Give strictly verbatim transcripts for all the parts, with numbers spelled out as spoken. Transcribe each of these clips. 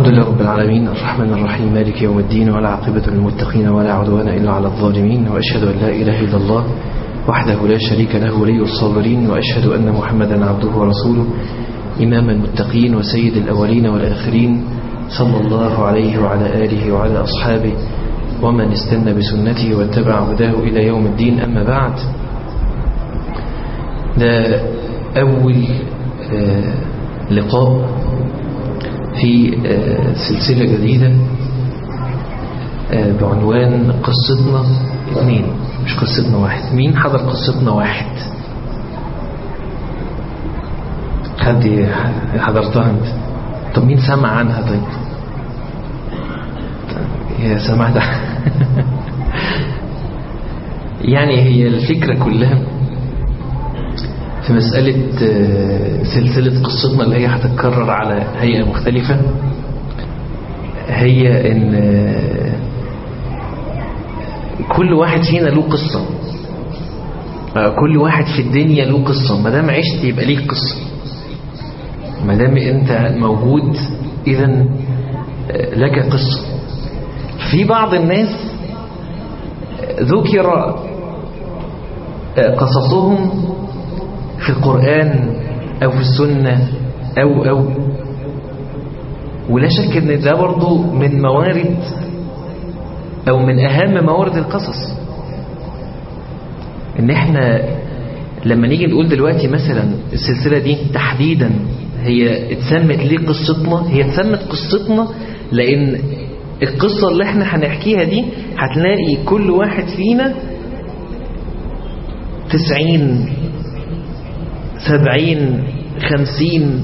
الحمد لله رب العالمين الرحمن الرحيم مالك يوم الدين ولا عاقبة للمتقين ولا عدوان إلا على الظالمين، وأشهد أن لا إله إلا الله وحده لا شريك له ولي الصابرين، وأشهد أن محمدا عبده ورسوله إمام المتقين وسيد الأولين والآخرين، صلى الله عليه وعلى آله وعلى أصحابه ومن استنى بسنته واتبع هداه إلى يوم الدين. أما بعد، ده أول آه لقاء في آه سلسلة جديدة آه بعنوان قصتنا اثنين، مش قصتنا واحد. مين حضر قصتنا واحد؟ حد حضرتها انت؟ طب مين سمع عنها؟ طيب يا سمعت يعني هي الفكرة كلها في مسألة سلسلة قصتنا اللي هي هتتكرر على هيئة مختلفة، هي ان كل واحد فينا له قصة، كل واحد في الدنيا له قصة. ما دام عشت يبقى ليك قصة، ما دام انت موجود اذا لك قصة. في بعض الناس ذكر قصصهم في القرآن أو في السنة أو أو ولا شك أن ده برضو من موارد أو من أهم موارد القصص. إن إحنا لما نيجي نقول دلوقتي مثلا السلسلة دي تحديدا هي اتسمت ليه قصتنا، هي اتسمت قصتنا لأن القصة اللي احنا هنحكيها دي هتلاقي كل واحد فينا تسعين سبعين خمسين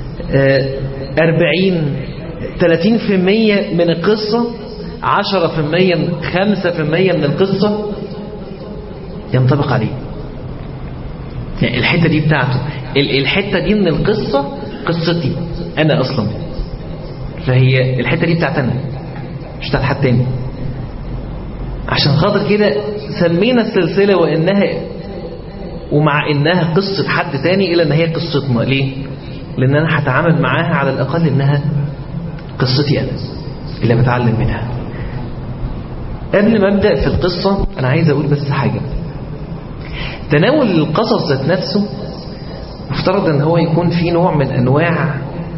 أربعين ثلاثين في المية من القصة، عشرة في المية خمسة في المية من القصة ينطبق عليه. يعني الحتة دي بتاعته، الحتة دي من القصة قصتي أنا أصلا، فهي الحتة دي بتاعتنا مش بتاعت حد تاني. عشان خاطر كده سمينا السلسلة وإنها ومع إنها قصة حد تاني إلا إن هي قصتنا. ليه؟ لأن أنا هتعامل معاها على الأقل إنها قصتي أنا اللي بتعلم منها. قبل ما أبدأ في القصة أنا عايز أقول بس حاجة. تناول القصص ذات نفسه مفترض إن هو يكون فيه نوع من أنواع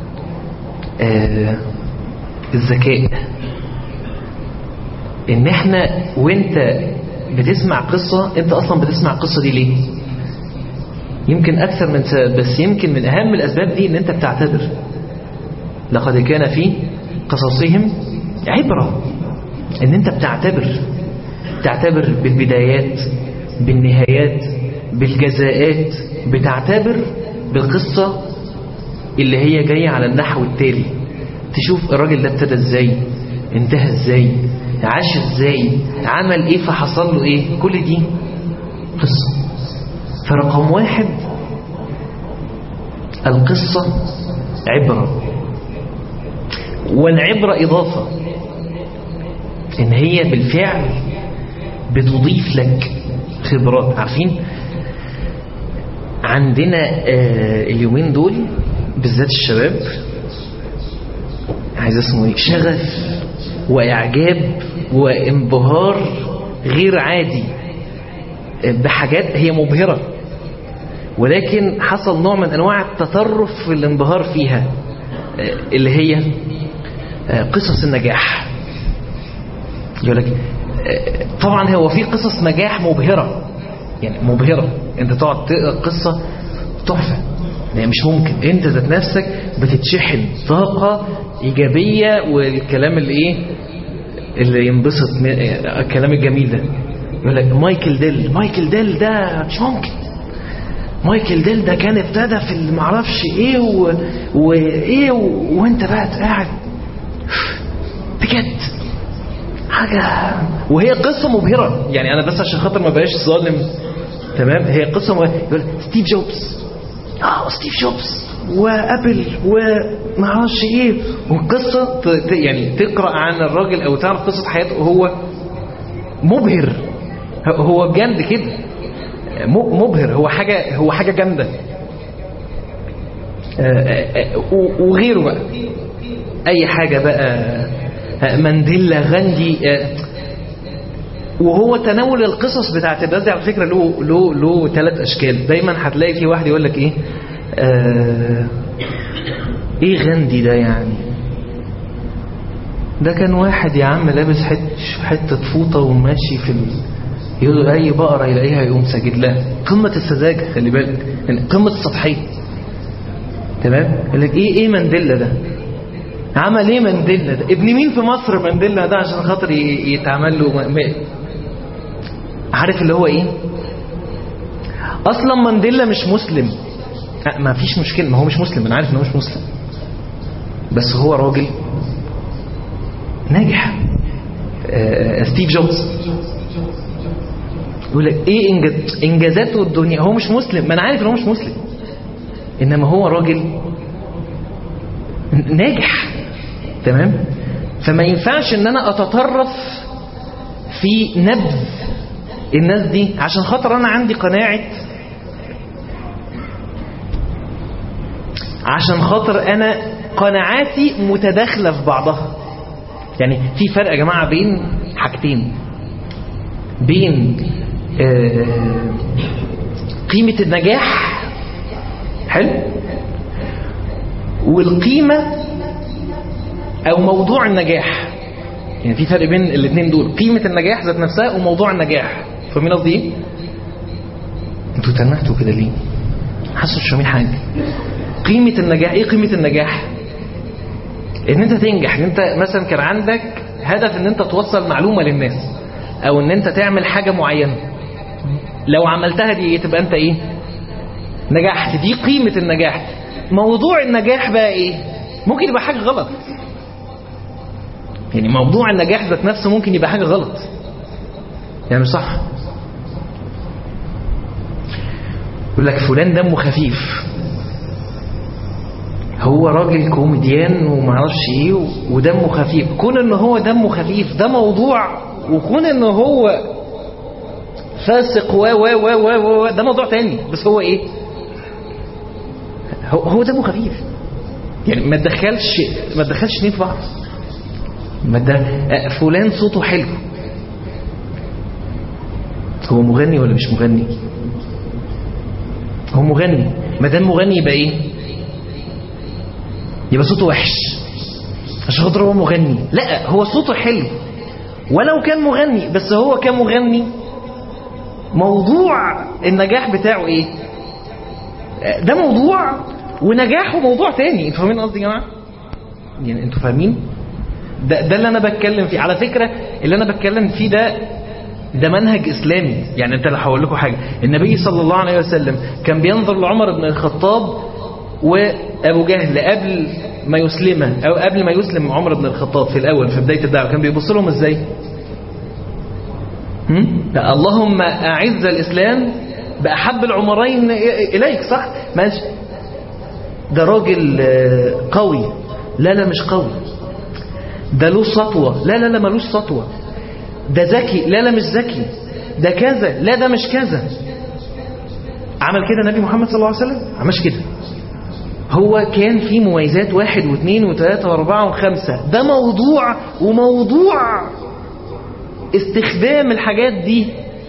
آه الذكاء. إن إحنا وإنت بتسمع قصة، أنت أصلا بتسمع القصة دي ليه؟ يمكن أكثر من سبب، بس يمكن من أهم الأسباب دي إن أنت بتعتبر لقد كان في قصصهم عبرة. إن أنت بتعتبر تعتبر بالبدايات بالنهايات بالجزاءات، بتعتبر بالقصة اللي هي جاية على النحو التالي. تشوف الراجل ده ابتدى ازاي، انتهى ازاي، عاش ازاي، عمل ايه، فحصل له ايه. كل دي قصة. فرقم واحد، القصة عبرة، والعبرة إضافة. إن هي بالفعل بتضيف لك خبرات. عارفين عندنا آه اليومين دول بالذات الشباب عايز اسمه ايه، شغف وإعجاب وانبهار غير عادي بحاجات هي مبهرة، ولكن حصل نوع من أنواع التطرف في الانبهار فيها، اللي هي قصص النجاح. يقول لك طبعا هو في قصص نجاح مبهرة، يعني مبهرة، انت تقعد تقرأ قصة تحفة، يعني مش ممكن، انت ذات نفسك بتتشحن طاقة إيجابية، والكلام اللي ايه اللي ينبسط الكلام الجميل ده. يقول لك مايكل ديل مايكل ديل ده مش ممكن، مايكل ديل ده كان ابتدى في المعرفش ايه و... وايه و... وانت بقى قاعد بجد حاجة، وهي قصة مبهرة. يعني انا بس عشان خاطر ما بقاش ظالم، تمام، هي قصة مبهرة. يقول ستيف جوبز، اه ستيف جوبز وابل ومعرفش ايه، والقصة ت... يعني تقرأ عن الراجل او تعرف قصة حياته وهو مبهر، هو بجد كده مبهر، هو حاجة هو حاجة جامدة. وغيره بقى اي حاجة بقى، مانديلا، غاندي. وهو تناول القصص بتاعت الناس دي على فكرة له له له ثلاث اشكال. دايما هتلاقي في واحد يقول لك ايه آه ايه غاندي ده؟ يعني ده كان واحد يا عم لابس حته حته فوطه وماشي في ال... يقول له اي بقره يلاقيها يقوم ساجد لها. قمه السذاجه، خلي بالك، يعني قمه السطحيه. تمام؟ يقول لك ايه ايه مانديلا ده؟ عمل ايه مانديلا ده؟ ابن مين في مصر مانديلا ده عشان خاطر يتعمل له م... عارف اللي هو ايه؟ اصلا مانديلا مش مسلم. ما فيش مشكله، ما هو مش مسلم، انا عارف ان هو مش مسلم، بس هو راجل ناجح. آه ستيف جوبز يقول لك ايه إنجاز انجازاته الدنيا. هو مش مسلم، ما انا عارف ان هو مش مسلم، انما هو راجل ناجح. تمام؟ فما ينفعش ان انا اتطرف في نبذ الناس دي عشان خاطر انا عندي قناعة، عشان خاطر انا قناعاتي متداخلة في بعضها. يعني في فرق يا جماعة بين حاجتين، بين آه قيمة النجاح حلو والقيمة او موضوع النجاح. يعني في فرق بين الاثنين دول، قيمة النجاح ذات نفسها وموضوع النجاح. فاهمين قصدي ايه؟ انتوا تنحتوا كده ليه؟ حاسس مش فاهمين حاجة. قيمة النجاح، ايه قيمة النجاح؟ ان انت تنجح، ان انت مثلا كان عندك هدف ان انت توصل معلومة للناس، او ان انت تعمل حاجة معينة، لو عملتها دي تبقى انت ايه؟ نجحت. دي قيمة النجاح. موضوع النجاح بقى ايه؟ ممكن يبقى حاجة غلط. يعني موضوع النجاح ذات نفسه ممكن يبقى حاجة غلط، يعني مش صح. يقول لك فلان دمه خفيف، هو راجل كوميديان ومعرفش ايه ودمه خفيف. كون ان هو دمه خفيف ده موضوع، وكون ان هو فاسق و و و و ده موضوع تاني. بس هو ايه؟ هو, هو دمه خفيف. يعني ما تدخلش ما تدخلش اتنين في بعض. ما ده فلان صوته حلو، هو مغني ولا مش مغني؟ هو مغني. ما دام مغني يبقى ايه؟ يبقى صوته وحش عشان خاطر هو مغني؟ لا، هو صوته حلو ولو كان مغني، بس هو كمغني موضوع النجاح بتاعه ايه؟ ده موضوع، ونجاحه موضوع تاني. انتوا فاهمين قصدي يا جماعه؟ يعني انتوا فاهمين؟ ده ده اللي انا بتكلم فيه. على فكره اللي انا بتكلم فيه ده ده منهج اسلامي. يعني انت لو هقول لكم حاجه، النبي صلى الله عليه وسلم كان بينظر لعمر بن الخطاب وابو جهل قبل ما يسلمه، او قبل ما يسلم عمر بن الخطاب في الاول في بدايه الدعوه، كان بيبص لهم ازاي؟ هم؟ اللهم اعز الاسلام باحب العمرين اليك، صح؟ ماشي. ده راجل قوي، لا لا مش قوي. ده له سطوه، لا لا لا ملوش سطوه. ده ذكي، لا لا مش ذكي. ده كذا، لا ده مش كذا. عمل كده النبي محمد صلى الله عليه وسلم؟ عملش كده. هو كان فيه مميزات واحد واثنين وثلاثة واربعة وخمسة. ده موضوع، وموضوع استخدام الحاجات دي،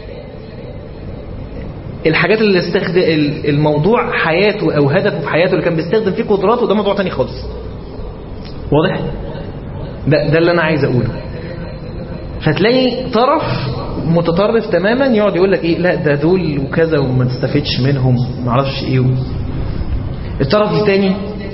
الحاجات اللي استخدم الموضوع حياته او هدفه في حياته اللي كان بيستخدم فيه قدراته، ده موضوع تاني خالص. واضح؟ ده, ده اللي انا عايز اقوله. فتلاقي طرف متطرف تماما يقعد يقول لك ايه، لا ده دول وكذا وما تستفدش منهم معرفش ايه. الطرف الثاني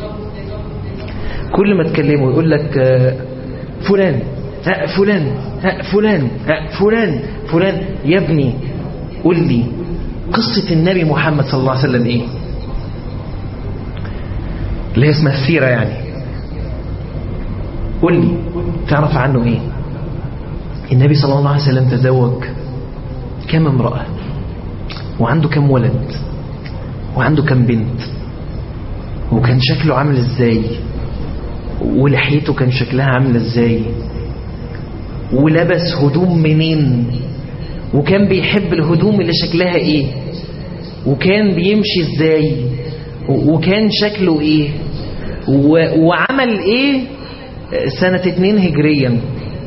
كل ما تكلمه يقول لك فلان ها فلان ها فلان ها فلان فلان. يا ابني قول لي قصة النبي محمد صلى الله عليه وسلم ايه؟ اللي هي اسمها السيرة يعني. قول لي تعرف عنه ايه؟ النبي صلى الله عليه وسلم تزوج كم امرأة، وعنده كم ولد، وعنده كم بنت، وكان شكله عامل ازاي، ولحيته كان شكلها عامل ازاي، ولبس هدوم منين، وكان بيحب الهدوم اللي شكلها ايه، وكان بيمشي ازاي، وكان شكله ايه، وعمل ايه سنة اتنين هجريا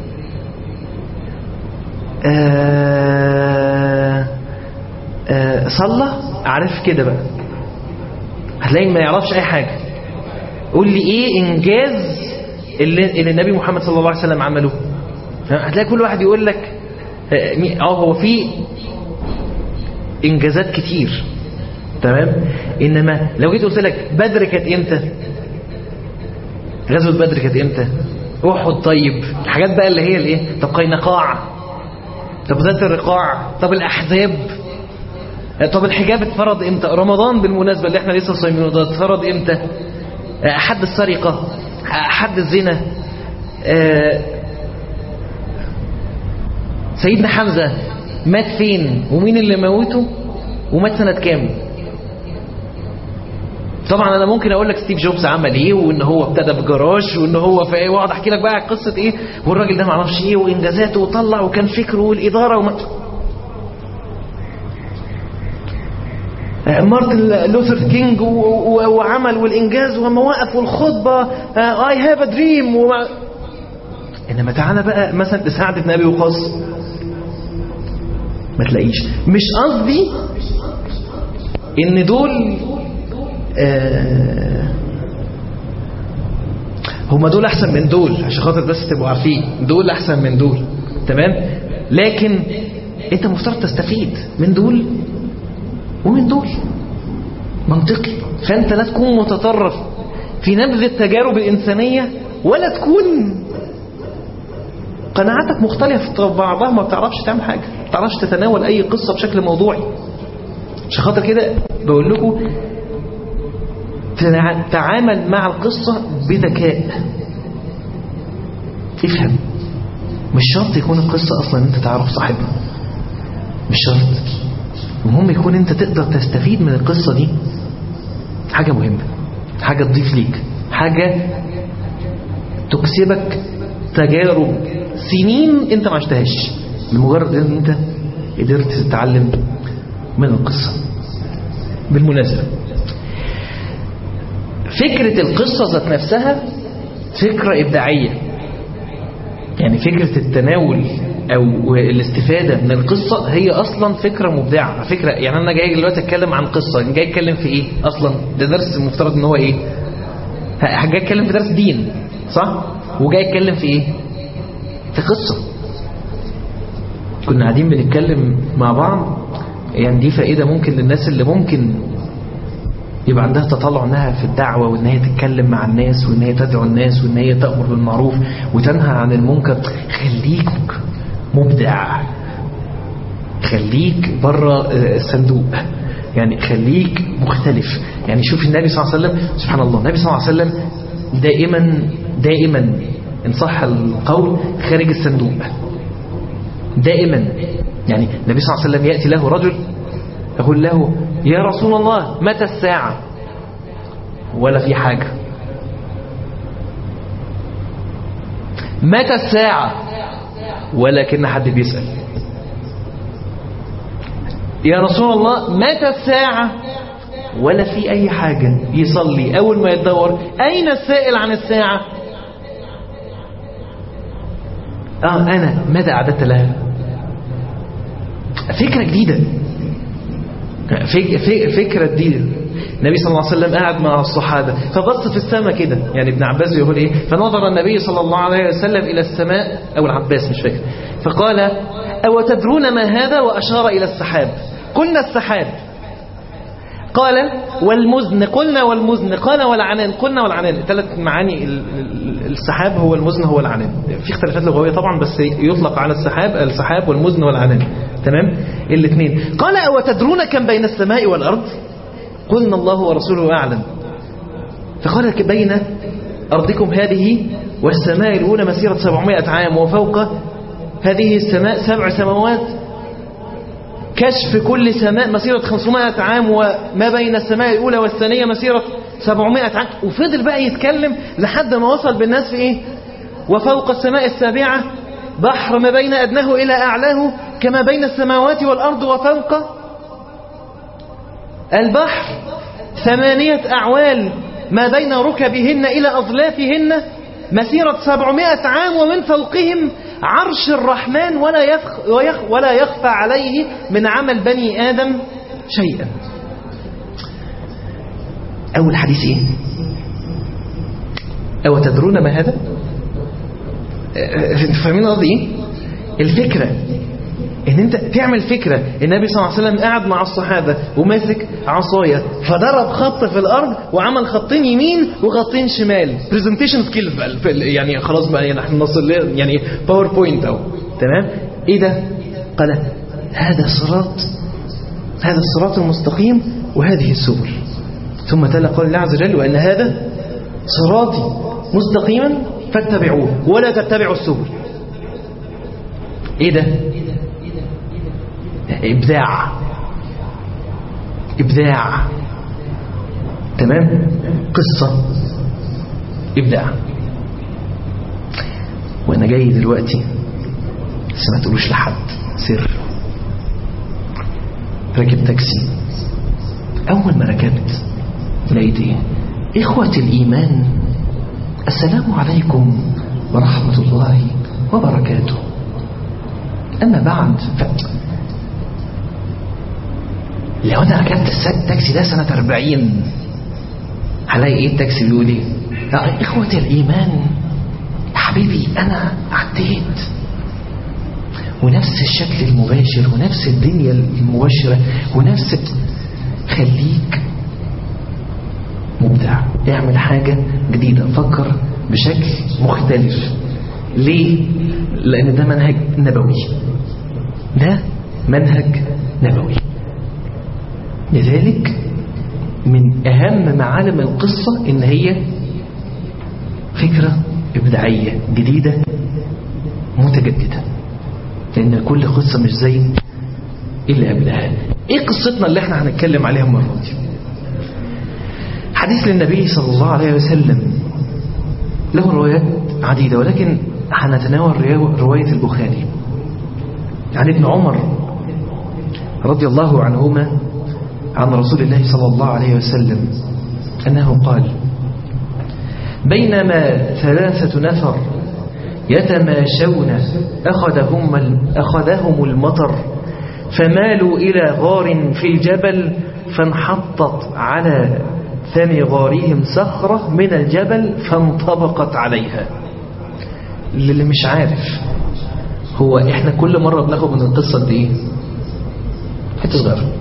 آه آه صلى، عارف كده بقى هتلاقي ما يعرفش اي حاجة. قول لي ايه انجاز اللي, اللي النبي محمد صلى الله عليه وسلم عمله؟ هتلاقي كل واحد يقول لك اه هو في انجازات كتير تمام، انما لو جيت قلت لك بدر كانت امتى، غزوة بدر كانت امتى، احد، طيب الحاجات بقى اللي هي الايه، طب قينقاع، طب ذات الرقاع، طب الاحزاب، طب الحجاب اتفرض امتى، رمضان بالمناسبة اللي احنا لسه صايمينه ده اتفرض امتى، حد السرقة، حد الزنا، سيدنا حمزة مات فين ومين اللي موته ومات سنة كام. طبعا انا ممكن اقول لك ستيف جوبز عمل ايه، وان هو ابتدى بجراج، وان هو في ايه، واقعد احكي لك بقى قصه ايه، والراجل ده ما اعرفش ايه وانجازاته وطلع وكان فكره والاداره وما... مارتن لوثر كينج وعمل والانجاز ومواقف والخطبه اي هاف ا دريم وما... انما تعالى بقى مثلا لسعد بن ابي وقاص ما تلاقيش. مش قصدي ان دول آه هم دول احسن من دول، عشان خاطر بس تبقوا عارفين دول احسن من دول تمام، لكن انت مفترض تستفيد من دول ومن دول منطقي. فانت لا تكون متطرف في نبذ التجارب الانسانيه، ولا تكون قناعاتك مختلفه بعضها، ما بتعرفش تعمل حاجه، ما بتعرفش تتناول اي قصه بشكل موضوعي. عشان خاطر كده بقول لكم تعامل مع القصة بذكاء، افهم. مش شرط يكون القصة أصلا أنت تعرف صاحبها، مش شرط، المهم يكون أنت تقدر تستفيد من القصة دي حاجة مهمة، حاجة تضيف ليك، حاجة تكسبك تجارب سنين أنت ما عشتهاش، لمجرد أن أنت قدرت تتعلم من القصة. بالمناسبة فكرة القصة ذات نفسها فكرة إبداعية، يعني فكرة التناول أو الاستفادة من القصة هي أصلا فكرة مبدعة. فكرة يعني أنا جاي دلوقتي أتكلم عن قصة، جاي أتكلم في إيه أصلا؟ ده درس المفترض إن هو إيه؟ جاي أتكلم في درس دين صح؟ وجاي أتكلم في إيه؟ في قصة. كنا قاعدين بنتكلم مع بعض، يعني دي فائدة ممكن للناس اللي ممكن يبقى عندها تطلع انها في الدعوة، وان هي تتكلم مع الناس، وان هي تدعو الناس، وان هي تأمر بالمعروف وتنهى عن المنكر. خليك مبدع، خليك بره الصندوق، يعني خليك مختلف. يعني شوف النبي صلى الله عليه وسلم، سبحان الله، النبي صلى الله عليه وسلم دائما دائما ان صح القول خارج الصندوق دائما. يعني النبي صلى الله عليه وسلم يأتي له رجل يقول له يا رسول الله متى الساعة، ولا في حاجة، متى الساعة، ولكن حد بيسأل يا رسول الله متى الساعة، ولا في أي حاجة. يصلي أول ما يتدور أين السائل عن الساعة، آه أنا ماذا أعددت لها. فكرة جديدة، فكرة جديدة. النبي صلى الله عليه وسلم قاعد مع الصحابة فبص في السماء كده، يعني ابن عباس يقول ايه، فنظر النبي صلى الله عليه وسلم إلى السماء، أو العباس مش فاكر، فقال أو تدرون ما هذا، وأشار إلى السحاب. قلنا السحاب، قال والمزن، قلنا والمزن، قال والعنان، قلنا والعنان. ثلاث معاني السحاب، هو المزن هو العنان، في اختلافات لغوية طبعا، بس يطلق على السحاب السحاب والمزن والعنان تمام الاثنين. قال أو تدرون كم بين السماء والأرض، قلنا الله ورسوله أعلم. فقال بين أرضكم هذه والسماء الأولى مسيرة سبعمائة عام، وفوق هذه السماء سبع سماوات، كشف كل سماء مسيرة خمسمائة عام، وما بين السماء الأولى والثانية مسيرة سبعمائة عام. وفضل بقى يتكلم لحد ما وصل بالناس في إيه، وفوق السماء السابعة بحر ما بين أدناه إلى أعلاه كما بين السماوات والأرض، وفوق البحر ثمانية أعوال ما بين ركبهن إلى أظلافهن مسيرة سبعمائة عام ومن فوقهم عرش الرحمن ولا يخ ويخ ولا يخفى عليه من عمل بني آدم شيئا. أول حديث إيه؟ أو تدرون ما هذا؟ فاهمين قصدي إيه؟ الفكرة ان انت تعمل فكرة النبي صلى الله عليه وسلم قاعد مع الصحابة وماسك عصاية فضرب خط في الارض وعمل خطين يمين وخطين شمال. بريزنتيشن سكيلز بقى يعني خلاص بقى يعني احنا نوصل يعني باوربوينت اهو تمام. ايه ده؟ قال هذا صراط هذا الصراط المستقيم وهذه السبل. ثم تلا قول الله عز وجل وان هذا صراطي مستقيما فاتبعوه ولا تتبعوا السبل. ايه ده؟ إبداع إبداع تمام. قصة إبداع. وأنا جاي دلوقتي بس ما تقولوش لحد سر. راكب تاكسي أول ما ركبت لقيت إيه؟ إخوة الإيمان السلام عليكم ورحمة الله وبركاته. أما بعد ف... لو أنا ركبت التاكسي ده سنة أربعين هلاقي إيه التاكسي بيقول إيه؟ إخوة الإيمان يا حبيبي أنا عديت ونفس الشكل المباشر ونفس الدنيا المباشرة ونفس. خليك مبدع، اعمل حاجة جديدة، فكر بشكل مختلف. ليه؟ لأن ده منهج نبوي، ده منهج نبوي. لذلك من أهم معالم القصة إن هي فكرة إبداعية جديدة متجددة، لأن كل قصة مش زي اللي قبلها. إيه قصتنا اللي احنا هنتكلم عليها المرة دي؟ حديث للنبي صلى الله عليه وسلم له روايات عديدة، ولكن هنتناول رواية البخاري عن ابن عمر رضي الله عنهما عن رسول الله صلى الله عليه وسلم أنه قال: بينما ثلاثة نفر يتماشون أخذهم, أخذهم المطر فمالوا إلى غار في الجبل فانحطت على ثم غارهم صخرة من الجبل فانطبقت عليها. اللي مش عارف هو احنا كل مرة بناخد من القصة دي ايه؟ حتة صغيرة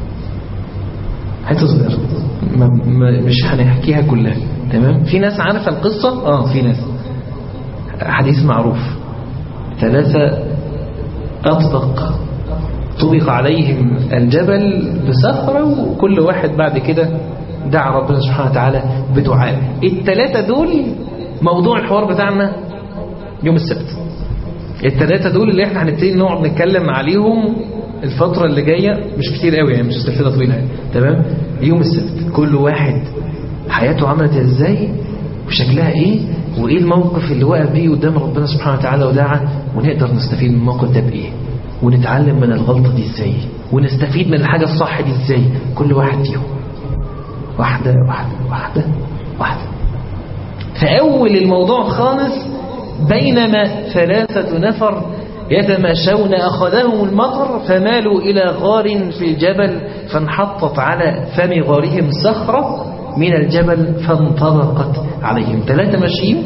حتة صغيرة مش هنحكيها كلها. تمام؟ في ناس عارفة القصة؟ اه في ناس. حديث معروف، ثلاثة أطبق طبق عليهم الجبل بصخرة وكل واحد بعد كده دعا ربنا سبحانه وتعالى بدعاء. الثلاثة دول موضوع الحوار بتاعنا يوم السبت. الثلاثة دول اللي احنا هنبتدي نقعد نتكلم عليهم الفترة اللي جاية، مش كتير قوي يعني، مش سلسلة طويلة يعني. تمام؟ يوم السبت كل واحد حياته عملت ازاي وشكلها ايه وايه الموقف اللي وقف بيه قدام ربنا سبحانه وتعالى ودعا، ونقدر نستفيد من الموقف ده بايه، ونتعلم من الغلطة دي ازاي، ونستفيد من الحاجة الصح دي ازاي. كل واحد فيهم واحدة واحدة واحدة واحدة. فأول الموضوع خالص: بينما ثلاثة نفر يتماشون أخذهم المطر فمالوا إلى غار في الجبل فانحطت على فم غارهم صخرة من الجبل فانطبقت عليهم. ثلاثة ماشيين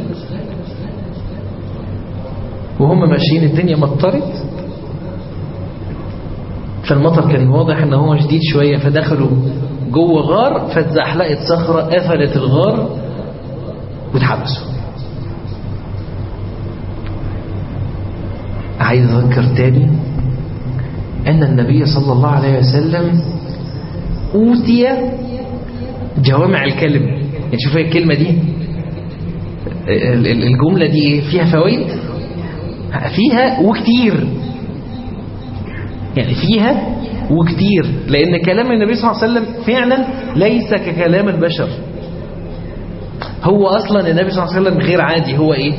وهم ماشيين الدنيا مطرت، فالمطر كان واضح ان هو شديد شوية، فدخلوا جوه غار فاتزحلقت صخرة قفلت الغار واتحبسوا. عايز اذكر تاني ان النبي صلى الله عليه وسلم اوتي جوامع الكلم. يعني شوف الكلمة دي، الجملة دي فيها فوائد، فيها وكتير، يعني فيها وكتير، لأن كلام النبي صلى الله عليه وسلم فعلا ليس ككلام البشر. هو أصلا النبي صلى الله عليه وسلم غير عادي. هو إيه؟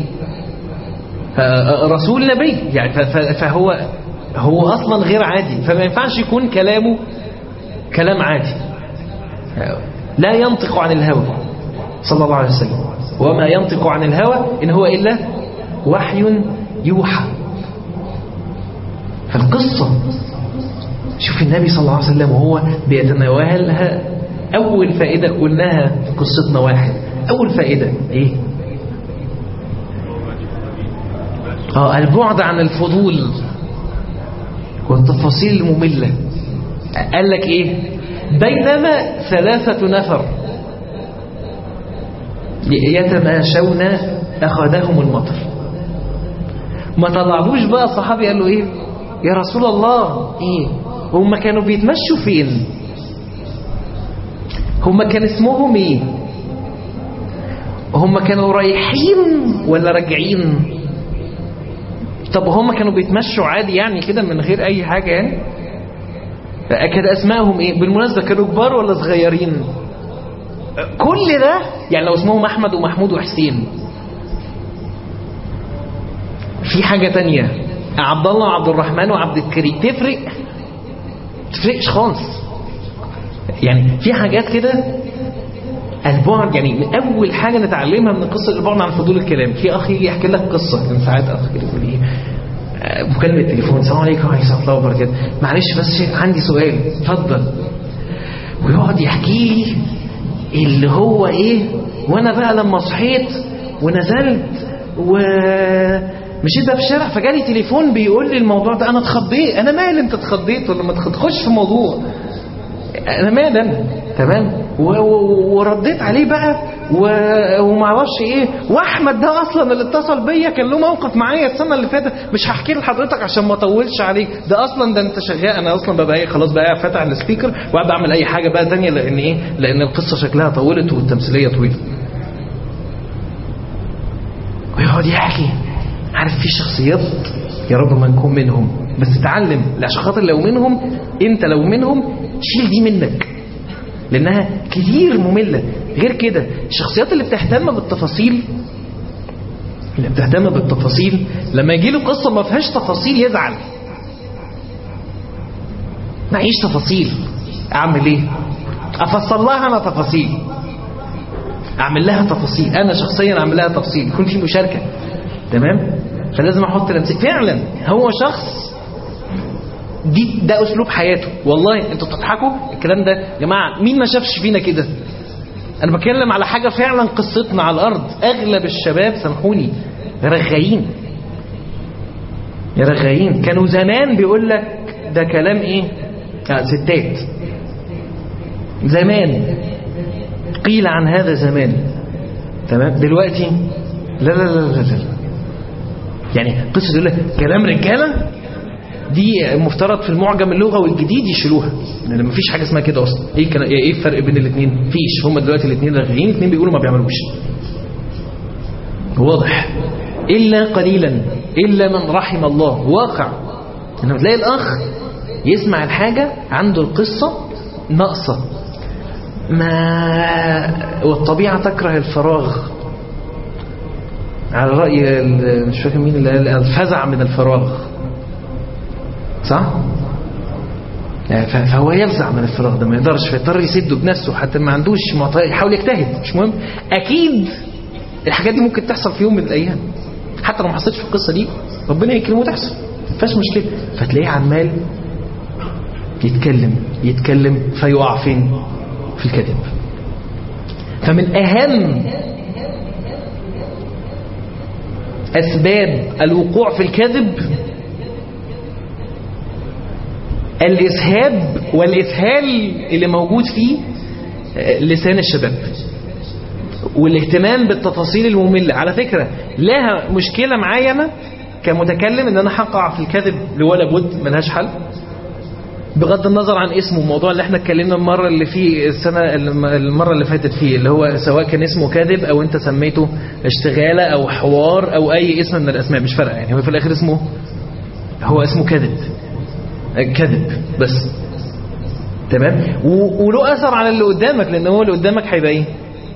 رسول نبي يعني، فهو هو أصلا غير عادي، فما ينفعش يكون كلامه كلام عادي. لا ينطق عن الهوى صلى الله عليه وسلم. وما ينطق عن الهوى إن هو إلا وحي يوحى. فالقصة شوف النبي صلى الله عليه وسلم وهو بيتناولها. أول فائدة قلناها في قصتنا واحد، أول فائدة إيه؟ آه البعد عن الفضول والتفاصيل المملة. قال لك إيه؟ بينما ثلاثة نفر يتماشون أخذهم المطر. ما طلعوش بقى الصحابي قال له إيه يا رسول الله؟ إيه هم كانوا بيتمشوا فين؟ هم كان اسمهم إيه؟ هم كانوا رايحين ولا راجعين؟ طب هم كانوا بيتمشوا عادي يعني كده من غير أي حاجة يعني؟ كده اسمائهم ايه بالمناسبة؟ كانوا كبار ولا صغيرين؟ كل ده يعني لو اسمهم احمد ومحمود وحسين. في حاجة تانية عبد الله وعبد الرحمن وعبد الكريم، تفرق؟ تفرقش خالص. يعني في حاجات كده البعد، يعني من اول حاجة نتعلمها من القصة البعد عن فضول الكلام. في اخ يجي يحكي لك قصة، كان ساعات اخ كده يقول ايه مكالمة تليفون، السلام عليكم ورحمة الله وبركاته، معلش بس عندي سؤال اتفضل، ويقعد يحكي لي اللي هو ايه. وانا بقى لما صحيت ونزلت ومشيت بقى في الشارع فجالي تليفون بيقول لي الموضوع ده، انا اتخضيت. انا مالي انت اتخضيت ولا ما تخش في موضوع؟ انا مالي انا تمام. ورديت عليه بقى وما اعرفش ايه. واحمد ده اصلا اللي اتصل بيا كان له موقف معايا السنه اللي فاتت، مش هحكي لحضرتك عشان ما اطولش عليك. ده اصلا ده انت شغال. انا اصلا ببقى ايه خلاص بقى فاتح السبيكر وقاعد اعمل اي حاجه بقى تانية، لان ايه لان القصه شكلها طولت والتمثيليه طويله. ويقعد يحكي. عارف في شخصيات يا رب ما نكون منهم، بس تعلم عشان خاطر لو منهم انت لو منهم شيل دي منك لانها كتير مملة. غير كده الشخصيات اللي بتهتم بالتفاصيل اللي بتهتم بالتفاصيل لما يجي له قصة ما فيهاش تفاصيل يزعل. معيش تفاصيل اعمل ايه؟ افصل لها انا تفاصيل، اعمل لها تفاصيل، انا شخصيا اعمل لها تفاصيل، يكون في مشاركة تمام. فلازم احط لمسك. فعلا هو شخص دي ده اسلوب حياته. والله انتوا بتضحكوا الكلام ده يا جماعه، مين ما شافش فينا كده؟ انا بتكلم على حاجه فعلا قصتنا على الارض. اغلب الشباب سامحوني رغايين يا رغايين. كانوا زمان بيقول لك ده كلام ايه آه ستات زمان، قيل عن هذا زمان تمام. دلوقتي لا لا لا لا, لا. يعني قصه يقول لك كلام رجاله دي مفترض في المعجم اللغوي الجديد يشيلوها، لان مفيش حاجه اسمها كده اصلا. ايه كان ايه الفرق بين الاثنين؟ مفيش. هم دلوقتي الاثنين رغيين، الاثنين بيقولوا ما بيعملوش. واضح الا قليلا الا من رحم الله. واقع انه تلاقي الاخ يسمع الحاجه عنده القصه ناقصه، ما والطبيعه تكره الفراغ، على راي مش فاكر مين اللي قال الفزع من الفراغ، صح؟ فهو يفزع من الفراغ ده، ما يقدرش، فيضطر يسده بنفسه حتى ما عندوش معطيات، يحاول يجتهد. مش مهم. اكيد الحاجات دي ممكن تحصل في يوم من الايام، حتى لو ما حصلتش في القصه دي ربنا يكرمه تحصل، ما فيهاش مشكله. فتلاقيه عمال يتكلم يتكلم فيقع فين؟ في الكذب. فمن اهم اسباب الوقوع في الكذب الإسهاب والإسهال اللي موجود فيه لسان الشباب، والاهتمام بالتفاصيل المملة. على فكرة لها مشكلة معايا أنا كمتكلم إن أنا هقع في الكذب لولا بد، ملهاش حل بغض النظر عن اسمه. الموضوع اللي احنا اتكلمنا المرة اللي فيه السنة المرة اللي فاتت فيه، اللي هو سواء كان اسمه كذب أو أنت سميته اشتغالة أو حوار أو أي اسم من الأسماء، مش فارقة يعني. هو في الآخر اسمه هو اسمه كذب كذب بس تمام. وله اثر على اللي قدامك، لان هو اللي قدامك هيبقى ايه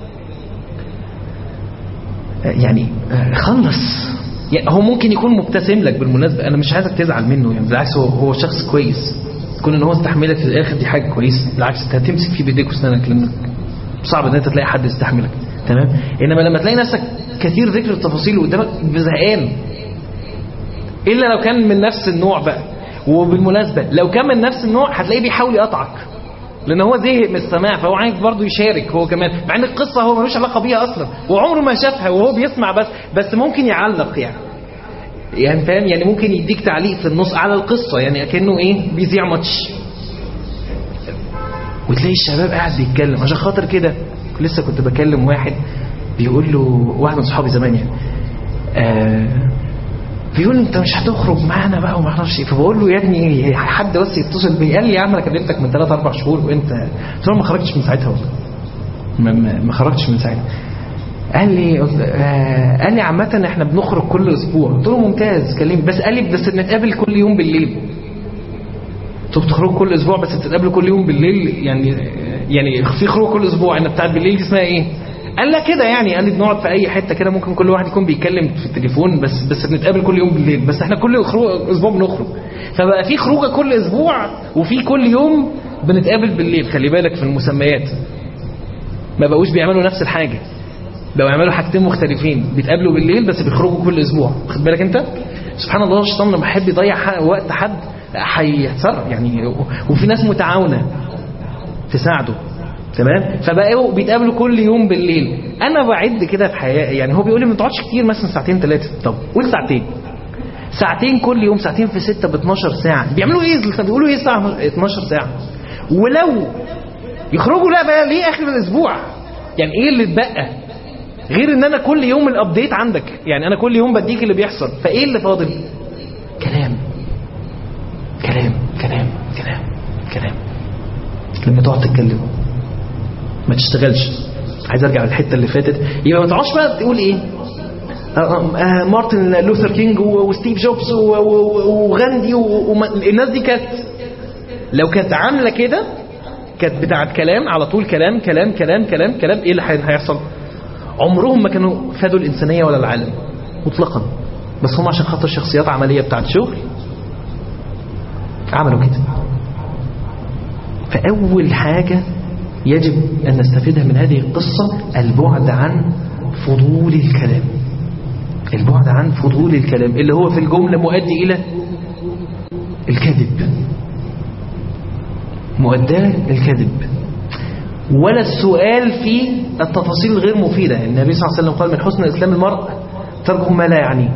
يعني خلص. يعني هو ممكن يكون مبتسم لك بالمناسبه، انا مش عايزك تزعل منه يعني، بالعكس هو هو شخص كويس. كون ان هو استحملك في الاخر دي حاجه كويسه، بالعكس انت هتمسك فيه بايديك واسنانك، لان صعب ان انت تلاقي حد يستحملك. تمام. انما لما تلاقي نفسك كثير ذكر التفاصيل قدامك بزهقان، الا لو كان من نفس النوع بقى. وبالمناسبه لو كان من نفس النوع هتلاقيه بيحاول يقطعك، لان هو زهق من السماع، فهو عايز برضه يشارك هو كمان، مع ان القصه هو ملوش علاقه بيها اصلا وعمره ما شافها، وهو بيسمع بس بس ممكن يعلق يعني يعني فاهم، يعني ممكن يديك تعليق في النص على القصه، يعني كأنه ايه بيذيع ماتش. وتلاقي الشباب قاعد بيتكلم عشان خاطر كده. لسه كنت بكلم واحد بيقول له، واحد من صحابي زمان يعني، آه بيقول لي انت مش هتخرج معانا بقى وما اعرفش ايه. فبقول له يا ابني حد بس يتصل بيا. قال لي يا عم انا كلمتك من ثلاثة أربعة شهور وانت، قلت له ما خرجتش من ساعتها والله، ما, ما خرجتش من ساعتها. قال لي آه قال لي عامه احنا بنخرج كل اسبوع. قلت له ممتاز كلمني. بس قال لي بس بنتقابل كل يوم بالليل. انتوا بتخرجوا كل اسبوع بس بتتقابلوا كل يوم بالليل؟ يعني يعني في خروج كل اسبوع ان بتاعت بالليل اسمها ايه؟ قال لا كده يعني، قال لي بنقعد في اي حته كده، ممكن كل واحد يكون بيتكلم في التليفون بس بس بنتقابل كل يوم بالليل، بس احنا كل خروج اسبوع بنخرج. فبقى في خروجه كل اسبوع وفي كل يوم بنتقابل بالليل. خلي بالك في المسميات، ما بقوش بيعملوا نفس الحاجه، بقوا يعملوا حاجتين مختلفين، بيتقابلوا بالليل بس بيخرجوا كل اسبوع. خد بالك انت، سبحان الله الشيطان لما يحب يضيع وقت حد هيتصرف يعني. وفي ناس متعاونه تساعده، تمام. فبقوا بيتقابلوا كل يوم بالليل. انا بعد كده في حياه يعني، هو بيقول لي ما تقعدش كتير، مثلا ساعتين ثلاثه. طب قول ساعتين، ساعتين كل يوم، ساعتين في ستة ب اتناشر ساعه. بيعملوا ايه؟ بيقولوا ايه الساعه اتناشر ساعه؟ ولو يخرجوا لا بقى ليه اخر الاسبوع؟ يعني ايه اللي اتبقى غير ان انا كل يوم الابديت عندك؟ يعني انا كل يوم بديك اللي بيحصل، فايه اللي فاضل؟ كلام كلام كلام كلام كلام. لما تقعد تتكلم ما تشتغلش. عايز ارجع للحته اللي فاتت، يبقى ما تقعدش بقى تقول ايه آه آه مارتن لوثر كينج وستيف جوبز وغاندي والناس دي كانت، لو كانت عامله كده كانت بتاعت كلام على طول، كلام كلام كلام كلام كلام. ايه اللي هيحصل؟ عمرهم ما كانوا فادوا الانسانيه ولا العالم مطلقا، بس هم عشان خاطر شخصيات عمليه بتاعت شغل عملوا كده. فاول حاجه يجب أن نستفيدها من هذه القصة البعد عن فضول الكلام. البعد عن فضول الكلام اللي هو في الجملة مؤدي إلى الكذب، مؤداه الكذب، ولا السؤال في التفاصيل الغير مفيدة. النبي صلى الله عليه وسلم قال من حسن إسلام المرء تركه ما لا يعني.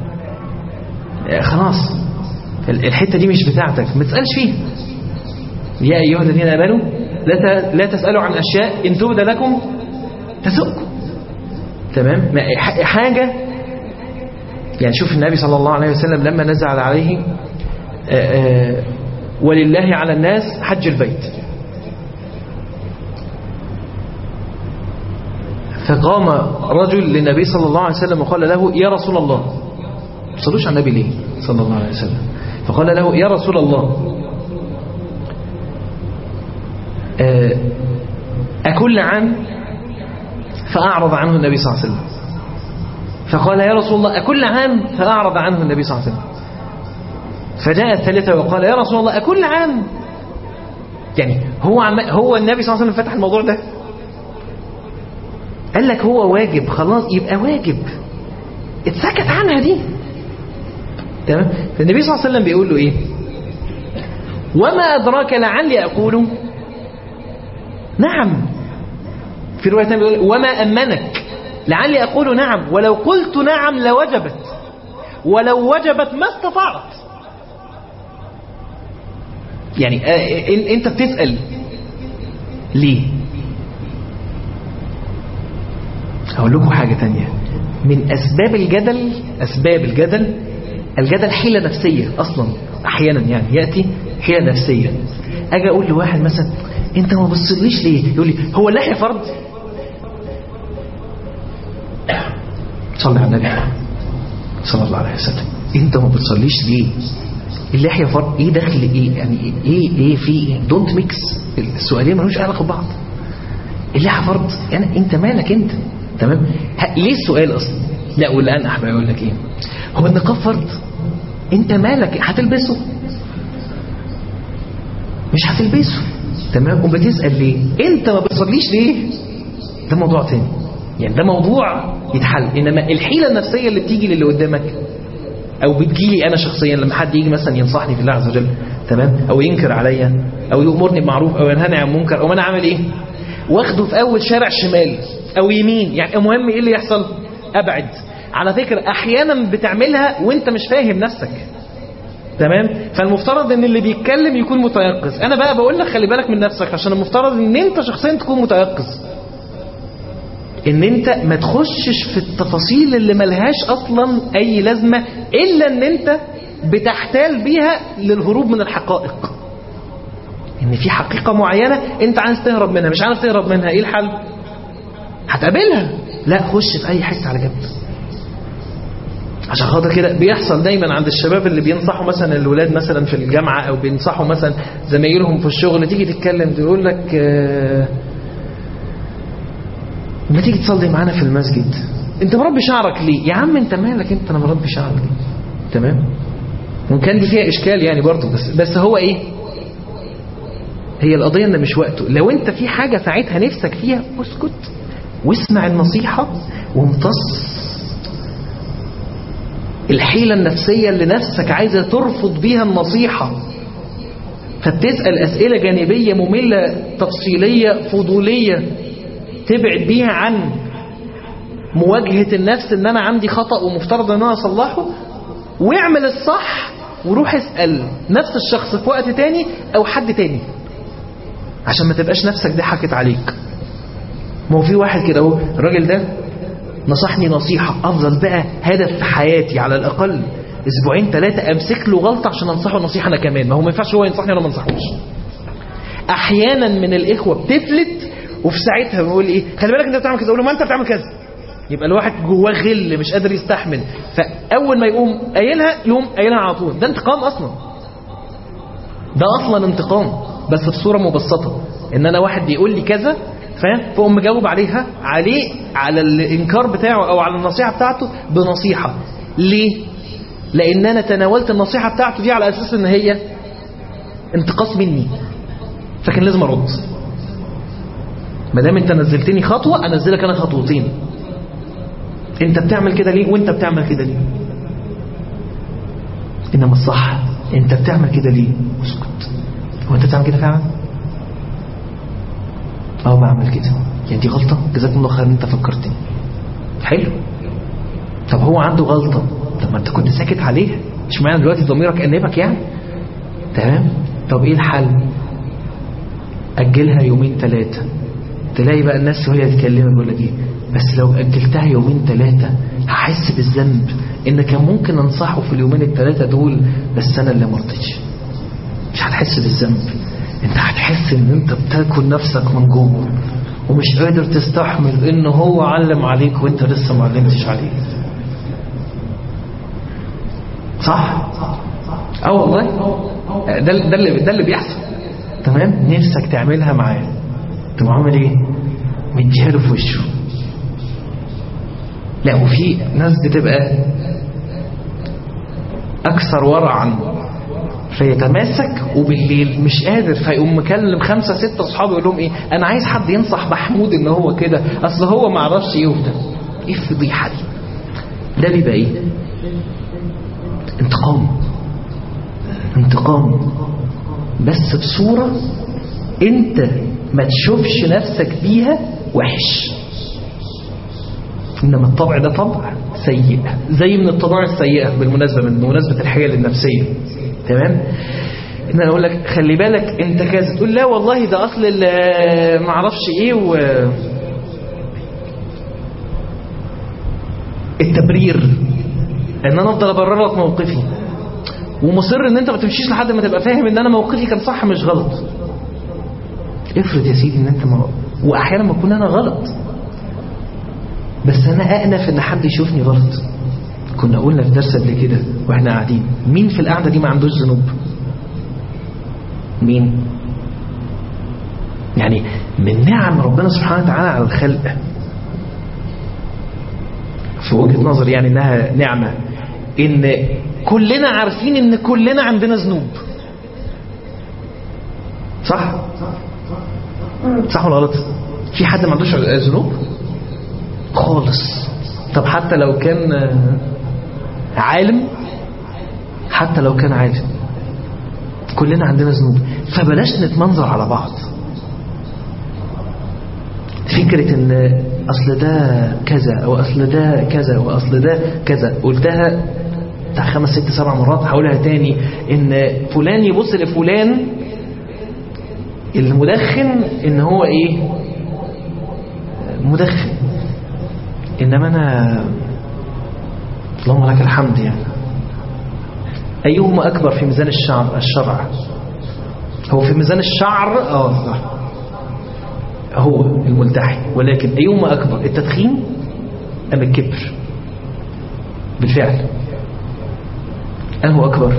خلاص الحتة دي مش بتاعتك، ما تسألش فيه. يا أيها الذين آمنوا لا تسألوا عن أشياء إن تبد لكم تسؤكم. تمام. حاجة يعني، شوف النبي صلى الله عليه وسلم لما نزل عليه آآ آآ ولله على الناس حج البيت، فقام رجل للنبي صلى الله عليه وسلم وقال له يا رسول الله، ما تصلوش على النبي ليه صلى الله عليه وسلم؟ فقال له يا رسول الله أكل عام؟ فأعرض عنه النبي صلى الله عليه وسلم. فقال يا رسول الله أكل عام؟ فأعرض عنه النبي صلى الله عليه وسلم. فجاء الثالثة وقال يا رسول الله أكل عام؟ يعني هو عم هو النبي صلى الله عليه وسلم فتح الموضوع ده، قال لك هو واجب خلاص يبقى واجب، اتسكت عنها دي. تمام. فالنبي صلى الله عليه وسلم بيقول له ايه؟ وما أدراك لعلي أقول نعم. في رواية بيقول وما أمنك لعلي أقول نعم، ولو قلت نعم لوجبت، ولو وجبت ما استطعت. يعني اه انت بتسأل ليه؟ أقول لكم حاجة تانية من أسباب الجدل. أسباب الجدل الجدل حيلة نفسية أصلا أحيانا، يعني يأتي حيلة نفسية. أجي أقول لواحد مثلا أنت ما بتصليش ليه؟ يقول لي هو اللحية فرض؟ صلي على النبي صلى الله عليه وسلم. أنت ما بتصليش ليه؟ اللحية فرض؟ إيه دخل إيه؟ يعني إيه إيه في دونت ميكس السؤالين ملوش علاقة ببعض. اللحية فرض يعني أنت مالك أنت؟ تمام. ليه السؤال أصلا؟ لا والآن أحب أقول لك إيه؟ هو النقاب فرض؟ أنت مالك؟ هتلبسه؟ مش هتلبسه. تمام. وبتسأل ليه؟ أنت ما بتصليش ليه؟ ده موضوع تاني. يعني ده موضوع يتحل. انما الحيلة النفسية اللي بتيجي للي قدامك او بتجيلي انا شخصيا لما حد يجي مثلا ينصحني في الله عز وجل، تمام، او ينكر عليا او يأمرني بمعروف او ينهاني عن منكر، او انا عامل ايه، واخده في اول شارع شمال او يمين، يعني المهم ايه اللي يحصل، ابعد. على فكرة احيانا بتعملها وانت مش فاهم نفسك، تمام. فالمفترض ان اللي بيتكلم يكون متيقظ. انا بقى بقول لك خلي بالك من نفسك، عشان المفترض ان انت شخصيا تكون متيقظ، ان انت ما تخشش في التفاصيل اللي ملهاش اصلا اي لازمة الا ان انت بتحتال بيها للهروب من الحقائق. ان في حقيقة معينة انت عايز تهرب منها، مش عارف تهرب منها، ايه الحل؟ هتقابلها. لا، خش في اي حس على جنب. عشان خاطر كده بيحصل دايما عند الشباب اللي بينصحوا مثلا الولاد مثلا في الجامعة، او بينصحوا مثلا زمايلهم في الشغل، تيجي تتكلم تقول لك آه ما تيجي تصلي معانا في المسجد، انت مربي شعرك ليه؟ يا عم انت مالك انت، انا مربي شعرك ليه؟ تمام. وكان دي فيها اشكال يعني برضه، بس بس هو ايه، هي القضية ان مش وقته. لو انت في حاجة ساعتها نفسك فيها اسكت واسمع النصيحة وامتص الحيلة النفسية اللي نفسك عايزة ترفض بيها النصيحة، فبتسأل أسئلة جانبية مملة تفصيلية فضولية تبعد بيها عن مواجهة النفس ان انا عندي خطأ ومفترض ان انا اصلحه، واعمل الصح وروح اسأل نفس الشخص في وقت تاني او حد تاني، عشان ما تبقاش نفسك دي حكت عليك. ما هو في واحد كده اهو، الراجل ده نصحني نصيحة، افضل بقى هدف في حياتي على الاقل اسبوعين ثلاثة امسك له غلطة عشان انصحه نصيحة انا كمان. ما هو ما ينفعش هو ينصحني وانا ما انصحوش. احيانا من الاخوة بتفلت، وفي ساعتها بقول ايه، خلي بالك انت بتعمل كذا، اقول له ما انت بتعمل كذا، يبقى الواحد جواه غل مش قادر يستحمل، فاول ما يقوم قايلها يقوم قايلها على طول. ده انتقام اصلا، ده اصلا انتقام، بس بصورة مبسطة، ان انا واحد بيقول لي كذا فاهم، فاقوم مجاوب عليها عليه على الانكار بتاعه او على النصيحة بتاعته بنصيحة. ليه؟ لان انا تناولت النصيحة بتاعته دي على اساس ان هي انتقاص مني، فكان لازم ارد. ما دام انت نزلتني خطوة انزلك انا خطوتين. انت بتعمل كده ليه وانت بتعمل كده ليه؟ انما الصح انت بتعمل كده ليه؟ اسكت. هو انت بتعمل كده فعلا؟ اه بعمل كده. يعني دي غلطة؟ جزاك الله خير ان انت فكرتني. حلو. طب هو عنده غلطة، طب ما انت كنت ساكت عليها، مش معنى دلوقتي ضميرك انبك يعني؟ تمام. طب ايه الحل؟ اجلها يومين ثلاثة. تلاقي بقى الناس وهي تكلمك يقول لك ايه، بس لو اجلتها يومين ثلاثة هحس بالذنب ان كان ممكن انصحه في اليومين الثلاثة دول، بس انا اللي ما رضيتش. مش هتحس بالذنب، انت هتحس ان انت بتاكل نفسك من جوه ومش قادر تستحمل ان هو علم عليك وانت لسه ما علمتش عليه. صح؟ اه والله ده ده اللي ده اللي بيحصل. تمام. نفسك تعملها معاه، تقوم عامل ايه؟ مديها في وشه. لا، وفي ناس بتبقى اكثر ورعا فيتماسك، وبالليل مش قادر فيقوم مكلم خمسة ستة اصحابه يقول لهم ايه، انا عايز حد ينصح محمود ان هو كده، اصل هو ما عرفش ايه وبتاع. ايه الفضيحه دي؟ ده بيبقى ايه؟ انتقام. انتقام بس بصورة انت ما تشوفش نفسك بيها وحش. انما الطبع ده طبع سيء، زي من الطباع السيئة بالمناسبة، من مناسبة الحيل النفسية. تمام. ان انا اقول لك خلي بالك انت كذا، تقول لا والله ده اصل ما اعرفش ايه، و التبرير ان انا افضل ابرر لك موقفي، ومصر ان انت ما تمشيش لحد ما تبقى فاهم ان انا موقفي كان صح مش غلط. افرض يا سيدي ان انت ما... واحيانا ما اكون انا غلط، بس انا اأنف ان حد يشوفني غلط. كنا قلنا في درس قبل كده واحنا قاعدين، مين في القعده دي ما عندوش ذنوب؟ مين؟ يعني من نعم ربنا سبحانه وتعالى على الخلق في وجهة نظر يعني انها نعمة، ان كلنا عارفين ان كلنا عندنا ذنوب. صح؟ صح ولا غلط؟ في حد ما عندوش ذنوب؟ خالص. طب حتى لو كان عالم، حتى لو كان عالم، كلنا عندنا ذنوب. فبلاش نتمنظر على بعض. فكرة ان اصل ده كذا او اصل ده كذا واصل ده كذا، قلتها بتاع خمس ست سبع مرات، هقولها تاني، ان فلان يبص لفلان المدخن ان هو ايه؟ مدخن. انما انا اللهم لك الحمد يعني. ايهما اكبر في ميزان الشعر؟ الشرع. هو في ميزان الشعر اه صح، هو الملتحي، ولكن ايهما اكبر؟ التدخين ام الكبر؟ بالفعل انه اكبر؟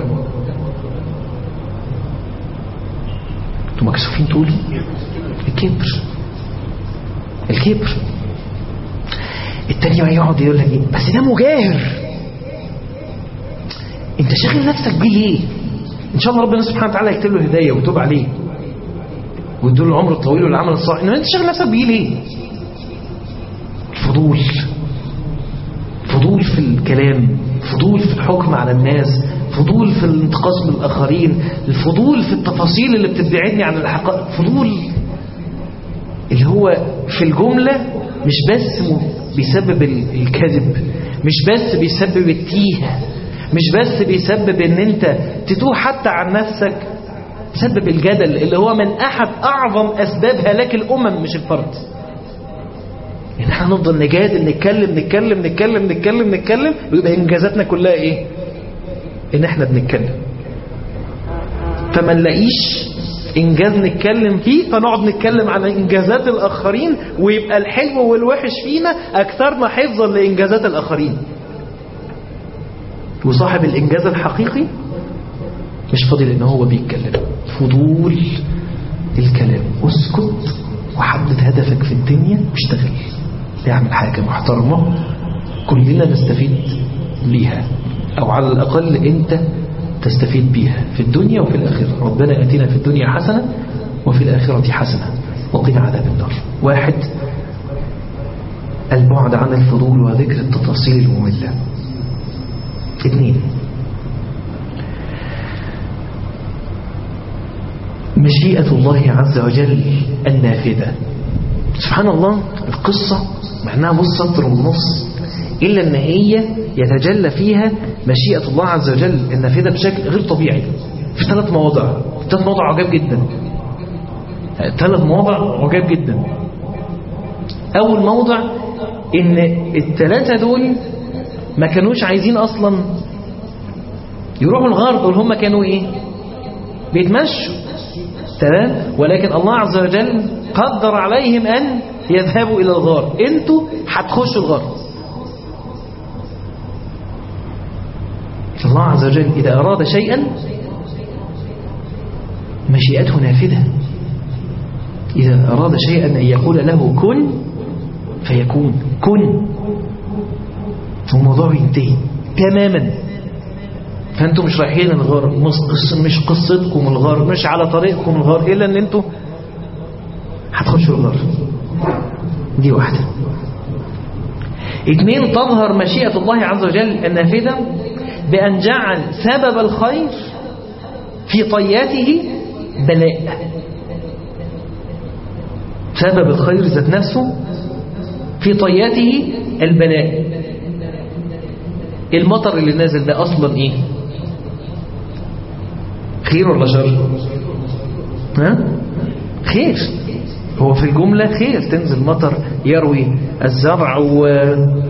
انتم مكسوفين تقولوا الكبر. الكبر. التاني بقى يقعد يقول لك ايه؟ بس ده مجاهر. انت شاغل نفسك بيه ليه؟ ان شاء الله ربنا سبحانه وتعالى يكتب له هدايه ويتوب عليه ويديله العمر الطويل والعمل الصالح. انما انت شاغل نفسك بيه ليه؟ فضول. فضول في الكلام، فضول في الحكم على الناس، فضول في الانتقاص بالاخرين، الفضول في التفاصيل اللي بتبعدني عن الحقائق، فضول اللي هو في الجمله مش بس بيسبب الكذب، مش بس بيسبب التيهه، مش بس بيسبب ان انت تتوه حتى عن نفسك، سبب الجدل اللي هو من احد اعظم اسباب هلاك الامم مش الفرد. ان احنا نفضل نجادل، نتكلم نتكلم نتكلم نتكلم نتكلم ويبقى انجازاتنا كلها ايه؟ ان احنا بنتكلم. فما نلاقيش انجاز نتكلم فيه فنقعد نتكلم عن انجازات الاخرين، ويبقى الحلو والوحش فينا اكثرنا حفظا لانجازات الاخرين. وصاحب الانجاز الحقيقي مش فاضي لان هو بيتكلم. فضول الكلام. اسكت وحدد هدفك في الدنيا واشتغل، اعمل حاجة محترمة كلنا نستفيد بيها، او على الاقل انت تستفيد بيها في الدنيا وفي الاخرة. ربنا اتنا في الدنيا حسنة وفي الاخرة حسنة وقنا عذاب النار. واحد، البعد عن الفضول وذكر التفاصيل المملة. اثنين، مشيئة الله عز وجل النافذة. سبحان الله، القصة معناها نص سطر ونص، إلا أن هي يتجلى فيها مشيئة الله عز وجل النافذة بشكل غير طبيعي في ثلاث مواضع. ثلاث مواضع عجاب جدا. ثلاث مواضع عجاب جدا. أول موضع إن الثلاثة دول ما كانوش عايزين أصلا يروحوا الغار. دول هم كانوا إيه؟ بيتمشوا، تمام، ولكن الله عز وجل قدر عليهم أن يذهبوا إلى الغار. أنتوا هتخشوا الغار. الله عز وجل إذا أراد شيئا مشيئته نافذة. إذا أراد شيئا أن يقول له كن فيكون. كن، والموضوع ينتهي تماما. فأنتم مش رايحين الغار، مش قصتكم الغار، مش على طريقكم الغار، إلا أن أنتم هتخشوا الغار. دي واحدة. اثنين، تظهر مشيئة الله عز وجل النافذة بأن جعل سبب الخير في طياته بلاء. سبب الخير ذات نفسه في طياته البلاء. المطر اللي نازل ده أصلا إيه؟ خير ولا شر؟ ها؟ خير. هو في الجملة خير. تنزل مطر يروي الزرع والناس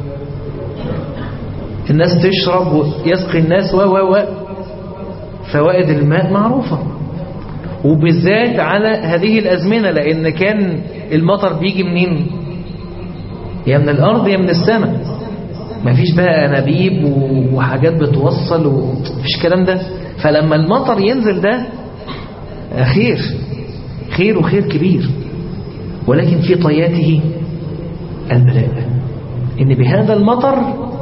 تشرب ويسقي الناس و و و فوائد الماء معروفة، وبالذات على هذه الأزمنة، لأن كان المطر بيجي منين؟ يا من الأرض يا من السماء. ما فيش بقى أنابيب وحاجات بتوصل ومفيش الكلام ده. فلما المطر ينزل ده خير، خير وخير كبير، ولكن في طياته البلاء. إن بهذا المطر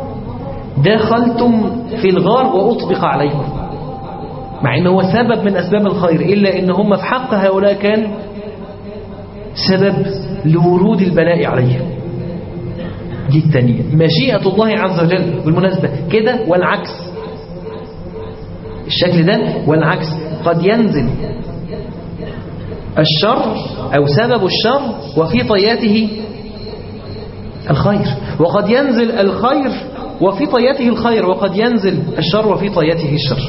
دخلتم في الغار وأطبق عليكم، مع إنه هو سبب من أسباب الخير، إلا إن هم في حق هؤلاء كان سبب لورود البلاء عليهم. دي الثانية مشيئة الله عز وجل. بالمناسبة كده والعكس، الشكل ده والعكس، قد ينزل الشر أو سبب الشر وفي طياته الخير، وقد ينزل الخير وفي طياته الخير، وقد ينزل الشر وفي طياته الشر.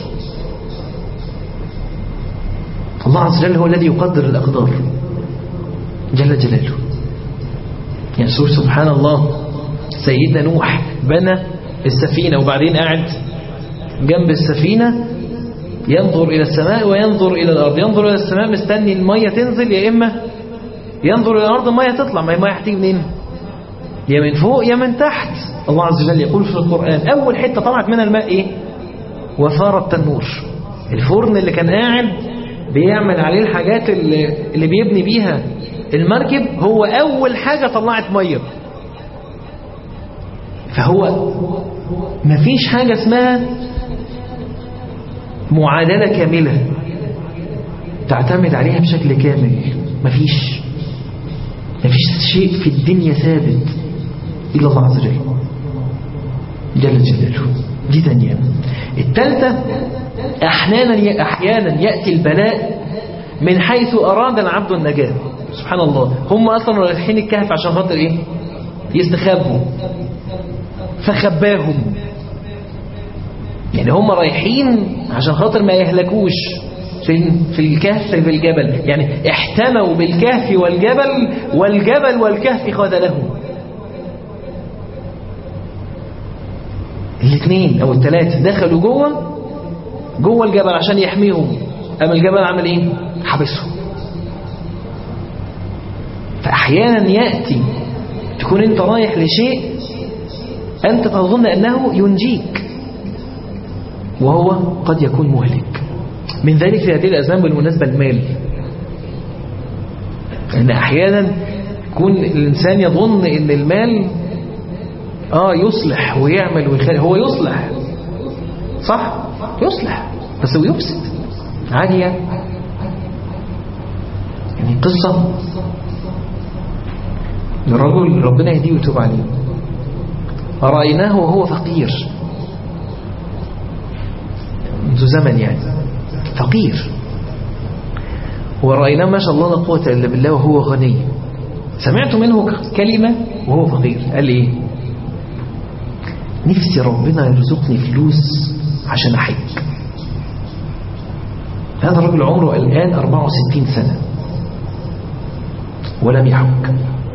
الله عز وجل هو الذي يقدر الأقدار جل جلاله. يعني سبحان الله، سيدنا نوح بنى السفينة وبعدين قاعد جنب السفينة ينظر إلى السماء وينظر إلى الأرض، ينظر إلى السماء مستني المية تنزل، يا إما ينظر إلى الأرض المية تطلع. ما المية هتيجي منين؟ يا من فوق يا من تحت. الله عز وجل يقول في القرآن أول حتة طلعت منها الماء إيه؟ وفار التنور، الفرن اللي كان قاعد بيعمل عليه الحاجات اللي, اللي بيبني بيها المركب، هو أول حاجة طلعت مية. فهو مفيش حاجة اسمها معادلة كاملة تعتمد عليها بشكل كامل. مفيش مفيش شيء في الدنيا ثابت إلا الله عز وجل جل جلاله. دي ثانية. الثالثة أحيانا أحيانا يأتي البلاء من حيث أراد العبد النجاة. سبحان الله، هم أصلا رايحين الكهف عشان خاطر إيه؟ يستخبوا، فخباهم. يعني هم رايحين عشان خاطر ما يهلكوش في في الكهف في الجبل، يعني احتموا بالكهف والجبل، والجبل والكهف خذلهم. الاثنين او الثلاثه دخلوا جوه جوه الجبل عشان يحميهم، اما الجبل عمل ايه؟ حبسهم. فاحيانا ياتي تكون انت رايح لشيء انت تظن انه ينجيك وهو قد يكون مهلك. من ذلك في هذه الأزمان بالمناسبة المال، لأن أحيانا يكون الإنسان يظن أن المال آه يصلح ويعمل ويخلي. هو يصلح صح، يصلح، بس هو يفسد عادي. يعني قصة الرجل ربنا يهديه ويتوب عليه، رأيناه وهو فقير منذ زمن، يعني فقير، ورأيناه ما شاء الله لا قوة إلا بالله وهو غني. سمعت منه كلمة وهو فقير، قال إيه؟ نفسي ربنا يرزقني فلوس عشان أحج. هذا الرجل عمره الآن أربعة وستين سنة ولم يحج،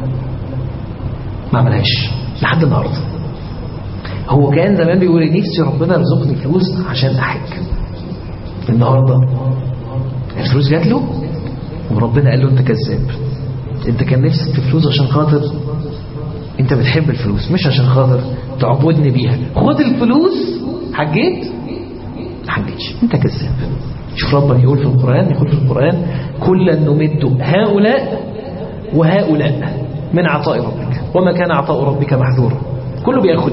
ما عملهاش لحد النهارده. هو كان زمان بيقول نفسي ربنا يرزقني فلوس عشان أحج. النهارده الفلوس جات له وربنا قال له انت كذاب، انت كان نفسك في فلوس عشان خاطر انت بتحب الفلوس، مش عشان خاطر تعبدني بيها. خد الفلوس، حجيت ما حجيتش، انت كذاب. شوف ربنا يقول في القرآن، يقول في القرآن كلا نمد هؤلاء وهؤلاء من عطاء ربك وما كان عطاء ربك محذورا. كله بياخد،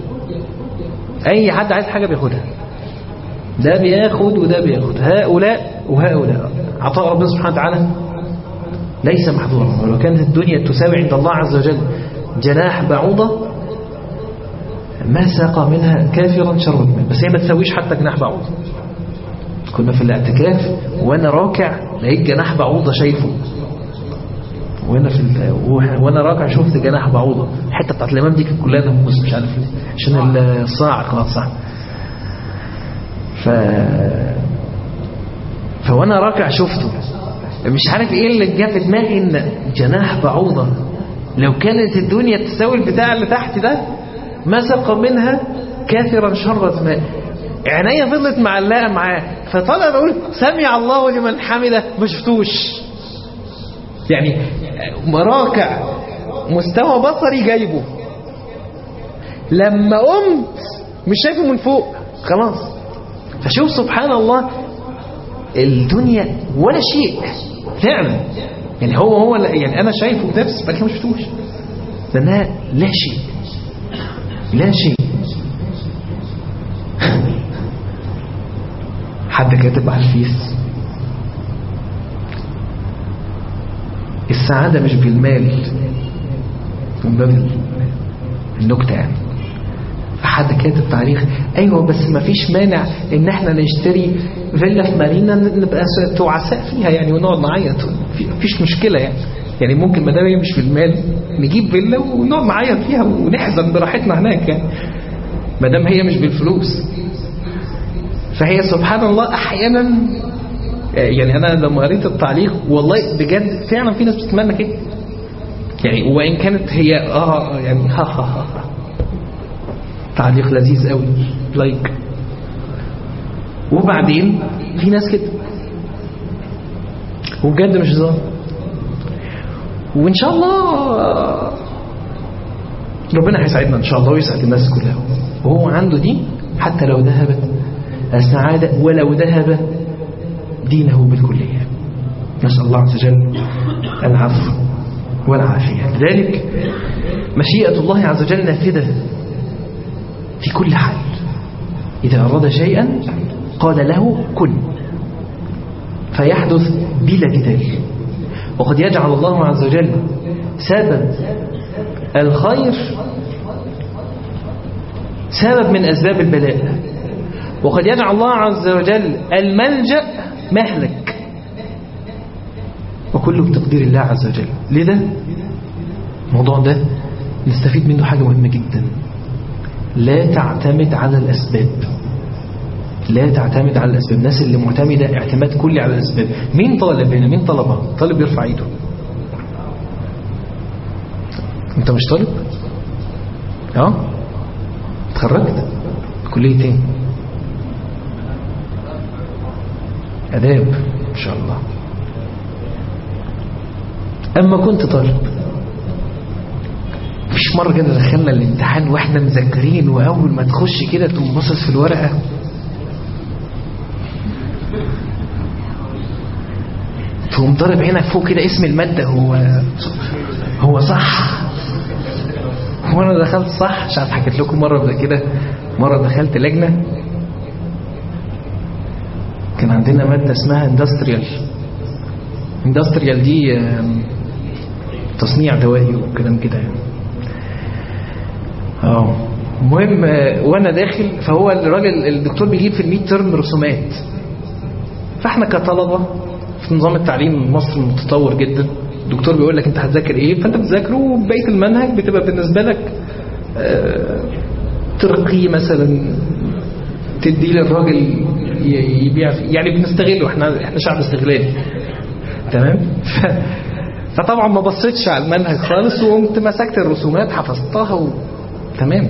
اي حد عايز حاجة بياخدها، ده بياخد وده بياخد، هؤلاء وهؤلاء. عطاء ربنا سبحانه وتعالى ليس محظورا، ولو كانت الدنيا تساوي عند الله عز وجل جناح بعوضة ما ساق منها كافرا شربت منه، بس هي ما تساويش حتى جناح بعوضة. كنا في الاعتكاف وانا راكع لقيت جناح بعوضة شايفه، وانا في وانا راكع شفت جناح بعوضة. الحته بتاعت الامام دي كانت كلها ناموس مش عارف ليه، عشان الصاع خلاص صح. ف فوانا راكع شفته، مش عارف ايه اللي جه في دماغي ان جناح بعوضة لو كانت الدنيا تساوي البتاع اللي تحت ده ما سقى منها كافرا شرة ماء. عينيا فضلت معلقه معاه، فطلع بقول سمع الله لمن حمده، ما شفتوش. يعني مراكع مستوى بصري جايبه، لما قمت مش شايفه من فوق خلاص. فشوف سبحان الله الدنيا ولا شيء فعلا. يعني هو هو يعني انا شايفه بنفس بس ما شفتوش، لانها لا شيء لا شيء. حد كاتب على الفيس السعادة مش بالمال من باب النكتة يعني. فحد كاتب تعليق ايوه بس ما فيش مانع ان احنا نشتري فيلا في مارينا نبقى تعساء فيها يعني ونقعد نعيط، مفيش مشكلة يعني. يعني ممكن ما دام هي مش في المال نجيب فيلا ونقعد نعيط فيها ونحزن براحتنا هناك يعني، ما دام هي مش بالفلوس. فهي سبحان الله احيانا يعني انا لما قريت التعليق والله بجد فعلا في ناس بتتمنى كده يعني، وان كانت هي اه يعني ها ها ها تعليق لذيذ قوي لايك، وبعدين في ناس كده وبجد مش هزار. وان شاء الله ربنا هيساعدنا ان شاء الله ويسعد الناس كلها، وهو عنده دي حتى لو ذهبت السعادة ولو ذهب دينه بالكلية. نسأل الله عز وجل العفو والعافية. لذلك مشيئة الله عز وجل نافذة في كل حال، إذا أراد شيئا قال له كن فيحدث بلا جدال. وقد يجعل الله عز وجل سبب الخير سبب من أسباب البلاء، وقد يجعل الله عز وجل الملجأ مهلك، وكله بتقدير الله عز وجل. لذا الموضوع ده نستفيد منه حاجة مهمة جدا، لا تعتمد على الأسباب، لا تعتمد على الأسباب. الناس اللي معتمدة اعتماد كلي على الأسباب. مين طالب هنا؟ مين طلبة؟ طالب يرفع ايده. انت مش طالب؟ اه اتخرجت كلية ايه؟ آداب ان شاء الله. اما كنت طالب مفيش مرة كده دخلنا الامتحان واحنا مذاكرين، واول ما تخش كده تقوم باصص في الورقة تقوم ضارب عينك فوق كده اسم المادة هو هو صح؟ هو انا دخلت صح؟ مش عارف حكيت لكم مرة قبل كده، مرة دخلت لجنة كان عندنا مادة اسمها اندستريال. اندستريال دي تصنيع دوائي وكلام كده يعني. اه المهم وانا داخل فهو الراجل الدكتور بيجيب في الميد ترم رسومات، فاحنا كطلبة في نظام التعليم المصري المتطور جدا الدكتور بيقول لك انت هتذاكر ايه، فانت بتذاكره وبقيه المنهج بتبقى بالنسبه لك اه ترقي مثلا تدي للراجل يبيع يعني بنستغله، احنا احنا شعب استغلالي تمام. ف فطبعا ما بصيتش على المنهج خالص وقمت مسكت الرسومات حفظتها و... تمام.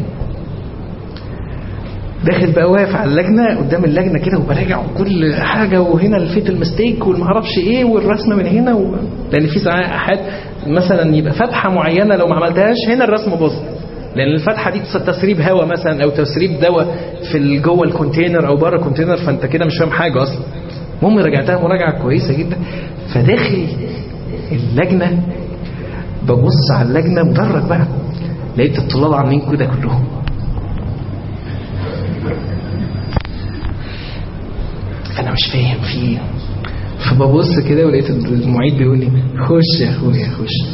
داخل بقى واقف على اللجنه قدام اللجنه كده وبراجع كل حاجه، وهنا الفيت المستيك والمعرفش ايه والرسمه من هنا و... لان في ساعات مثلا يبقى فتحه معينه لو ما عملتهاش هنا الرسمه باظت، لان الفتحه دي تسريب هواء مثلا او تسريب دواء في جوه الكونتينر او بره الكونتينر، فانت كده مش فاهم حاجه اصلا. المهم رجعتها مراجعه كويسه جدا. فداخل اللجنه ببص على اللجنه مدرج بقى، لقيت الطلاب عاملين كده كلهم، فانا مش فاهم في ايه. فببص كده ولقيت المعيد بيقول لي خش يا اخويا خش.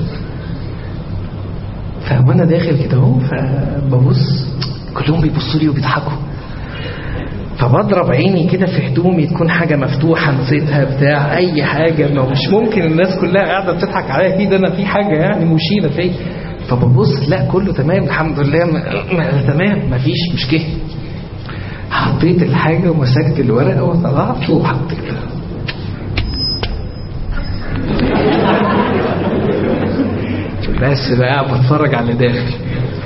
فانا داخل كده اهو فببص كلهم بيبصوا لي وبيضحكوا، فبضرب عيني كده في هدومي تكون حاجه مفتوحه نسيتها بتاع اي حاجه، ما مش ممكن الناس كلها قاعده بتضحك عليا كده، انا في حاجه يعني مشيله فيا. فببص لا كله تمام الحمد لله، ما ما تمام مفيش مشكله. حطيت الحاجه ومسكت الورقه وطلعت وحطيتها. بس بقى قاعد بتفرج على اللي داخل.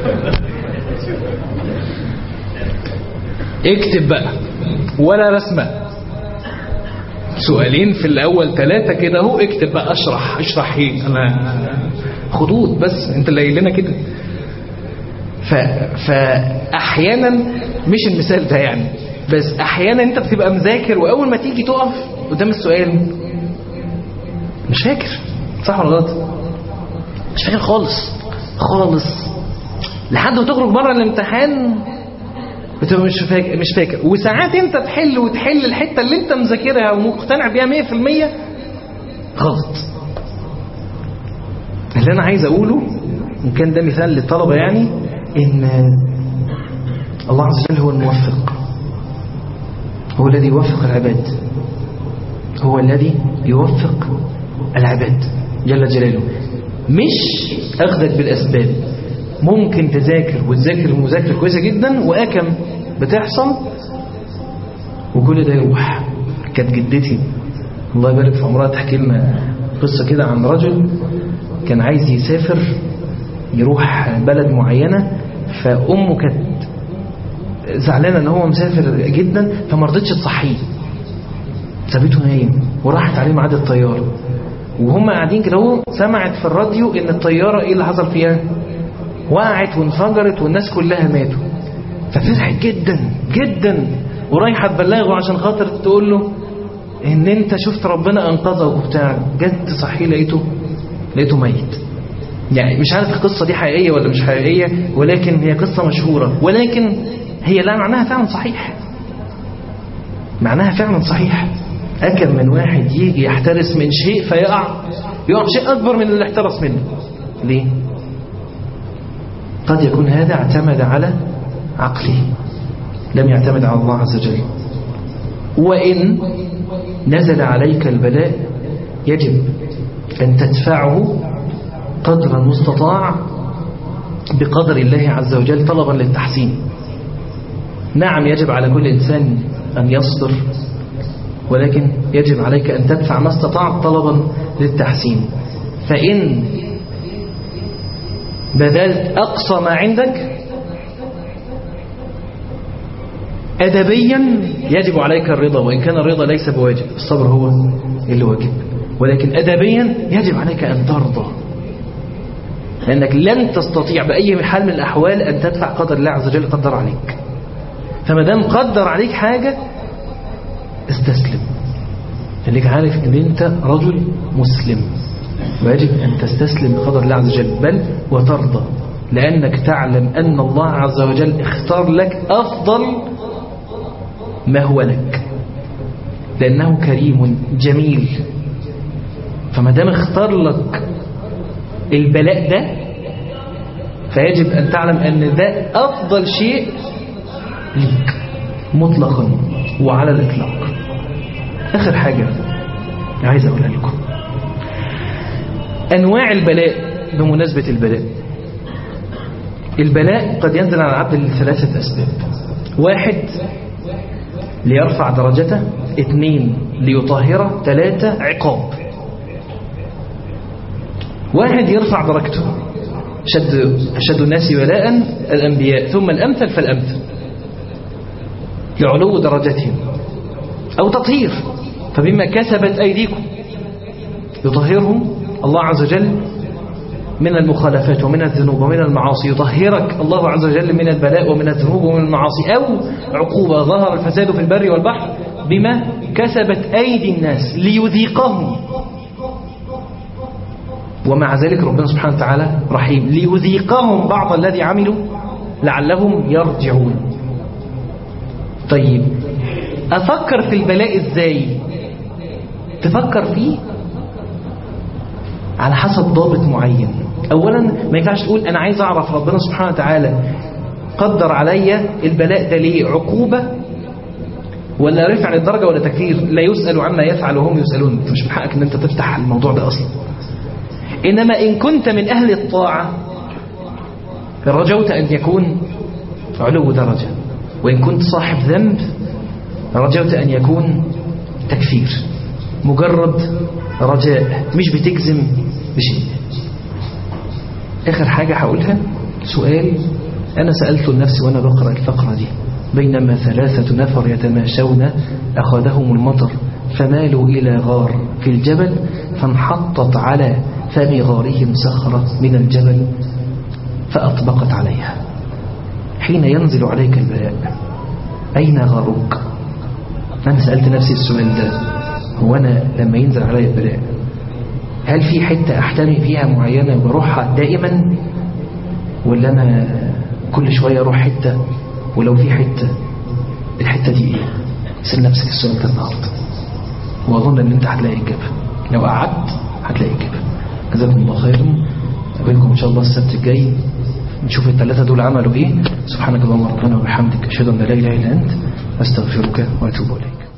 اكتب بقى ولا رسمه، سؤالين في الاول ثلاثه كده اهو، اكتب بقى اشرح اشرح ايه، انا خطوط بس انت اللي قايل لنا كده. ف... فاحيانا مش المثال ده يعني، بس احيانا انت بتبقى مذاكر واول ما تيجي تقف قدام السؤال مش فاكر صح ولا غلط، مش فاكر خالص خالص لحد ما تخرج بره الامتحان بتبقى مش فاكر مش فاكر وساعات انت تحل وتحل الحته اللي انت مذاكرها ومقتنع بيها مية في المية غلط. اللي انا عايز اقوله ان كان ده مثال للطلبه يعني، إن الله عز وجل هو الموفق، هو الذي يوفق العباد، هو الذي يوفق العباد جل جلاله، مش أخذك بالأسباب. ممكن تذاكر وتذاكر المذاكرة كويسة جدا وأكم بتحصل وكل ده يروح. كانت جدتي الله يبارك في عمرها تحكي لنا قصة كده عن رجل كان عايز يسافر يروح بلد معينة، فأمه كانت زعلانة ان هو مسافر جدا فما رضتش تصحيه، سابته نايم وراحت عليه ميعاد الطيارة. وهم قاعدين كده هو سمعت في الراديو ان الطيارة ايه اللي حصل فيها، وقعت وانفجرت والناس كلها ماتوا. ففرحت جدا جدا ورايحة تبلغه عشان خاطر تقول له ان انت شفت ربنا انقذه وبتاع. جت تصحيه لقيته لقيته ميت. يعني مش عارف القصة دي حقيقية ولا مش حقيقية، ولكن هي قصة مشهورة، ولكن هي لا معناها فعلا صحيح، معناها فعلا صحيح. أكم من واحد يجي يحترس من شيء فيقع يقع شيء أكبر من اللي احترس منه. ليه؟ قد يكون هذا اعتمد على عقله، لم يعتمد على الله عز وجل. وإن نزل عليك البلاء يجب أن تدفعه قدر المستطاع بقدر الله عز وجل طلبا للتحسين. نعم يجب على كل إنسان أن يصبر، ولكن يجب عليك أن تدفع ما استطعت طلبا للتحسين. فإن بذلت أقصى ما عندك أدبيا يجب عليك الرضا، وإن كان الرضا ليس بواجب، الصبر هو اللي واجب، ولكن أدبيا يجب عليك أن ترضى، لأنك لن تستطيع بأي حال من الأحوال أن تدفع قدر الله عز وجل قدر عليك. فما دام قدر عليك حاجة استسلم، لأنك عارف أن أنت رجل مسلم، ويجب أن تستسلم لقدر الله عز وجل، بل وترضى، لأنك تعلم أن الله عز وجل اختار لك أفضل ما هو لك، لأنه كريم جميل. فما دام اختار لك البلاء ده فيجب أن تعلم أن ده أفضل شيء ليك مطلقا وعلى الإطلاق. آخر حاجة عايز أقولها لكم، أنواع البلاء. بمناسبة البلاء، البلاء قد ينزل على العبد لثلاثة أسباب: واحد ليرفع درجته، اثنين ليطهره، ثلاثة عقاب. واحد يرفع درجته، شد, شد الناس ولاء الأنبياء ثم الأمثل فالأمثل، لعلو درجتهم. أو تطهير، فبما كسبت أيديكم يطهرهم الله عز وجل من المخالفات ومن الذنوب ومن المعاصي، يطهرك الله عز وجل من البلاء ومن الذنوب ومن المعاصي. أو عقوبة، ظهر الفساد في البر والبحر بما كسبت أيدي الناس ليذيقهم، ومع ذلك ربنا سبحانه وتعالى رحيم، ليذيقهم بعض الذي عملوا لعلهم يرجعون. طيب أفكر في البلاء إزاي؟ تفكر فيه على حسب ضابط معين. أولا ما ينفعش تقول أنا عايز أعرف ربنا سبحانه وتعالى قدر عليا البلاء ده ليه، عقوبة ولا رفع للدرجة ولا تكفير؟ لا يسأل عما يفعل وهم يسألون. انت مش من حقك ان انت تفتح الموضوع ده أصلا. إنما إن كنت من أهل الطاعة رجوت أن يكون علو درجة، وإن كنت صاحب ذنب رجوت أن يكون تكفير. مجرد رجاء، مش بتجزم بشيء. آخر حاجة هقولها سؤال أنا سألته لنفسي وأنا بقرأ الفقرة دي: بينما ثلاثة نفر يتماشون أخذهم المطر فمالوا إلى غار في الجبل فانحطت على فم غارهم صخرة من الجبل فأطبقت عليها. حين ينزل عليك البلاء أين غارك؟ أنا سألت نفسي السؤال ده: هو أنا لما ينزل علي البلاء هل في حتة أحتمي فيها معينة وبروحها دائما، ولا أنا كل شوية أروح حتة؟ ولو في حتة، الحتة دي إيه؟ سأل نفسك السؤال ده النهاردة، وأظن أن أنت هتلاقي إجابة. لو قعدت هتلاقي إجابة. جزاكم الله خيرا. أقابلكم إن شاء الله السبت الجاي نشوف الثلاثة دول عملوا ايه. سبحانك اللهم ربنا وبحمدك اشهد ان لا اله الا انت استغفرك واتوب اليك.